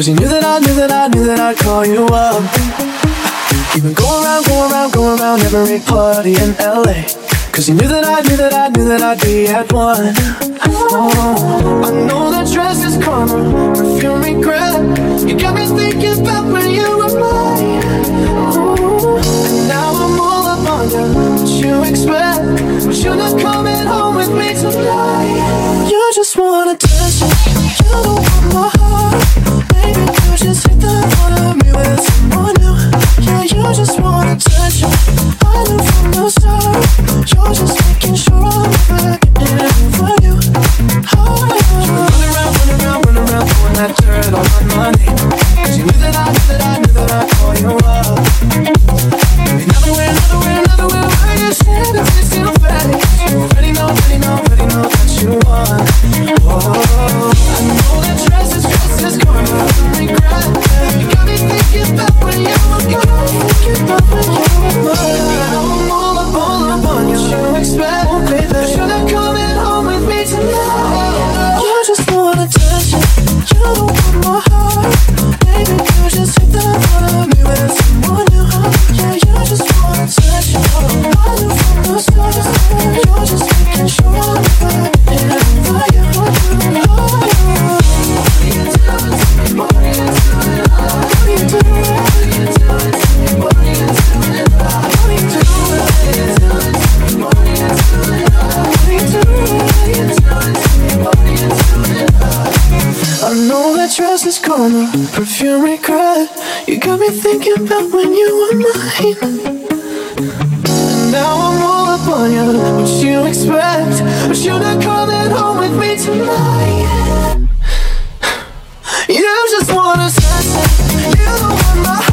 Cause you knew that I knew that I knew that I'd call you up. You've been going around, going around, going around every party in LA. Cause you knew that I knew that I knew that I'd be at one. Oh, I know that dress is karma, perfume regret. You got me thinking about when you were mine. Oh, and now I'm all up on you. What you expect? But you're not coming home with me tonight. You just wanna touch it, you don't want my heart. Maybe you just hit the thought of me with someone new. Yeah, you just wanna touch it. I knew from the start. You're just making sure I'm never getting over you. Oh, you run around, run around, run around, throwing that dirt on my money. Cause you knew that I knew that I knew that I'd call you up. Another way, another way, another way, where you stand and face your face. You already know, already know, already know that you won. Oh, I know that dress is karma, regret. You got me thinking about when you were gone. Thinking about when you were mine. Now I'm all up on you. You expect, oh baby, but you're not coming home with me tonight. You just wanna touch it, you don't want my heart. Maybe you just hit the thought of me with someone new. Yeah, you just wanna touch it. I knew from the start. You're just making sure I'm never getting over you. I know that dress is karma, perfume regret. You got me thinking about when you were mine. And now I'm all up on you. What you expect? But you're not coming home with me tonight. You just wanna touch it. You don't want my heart.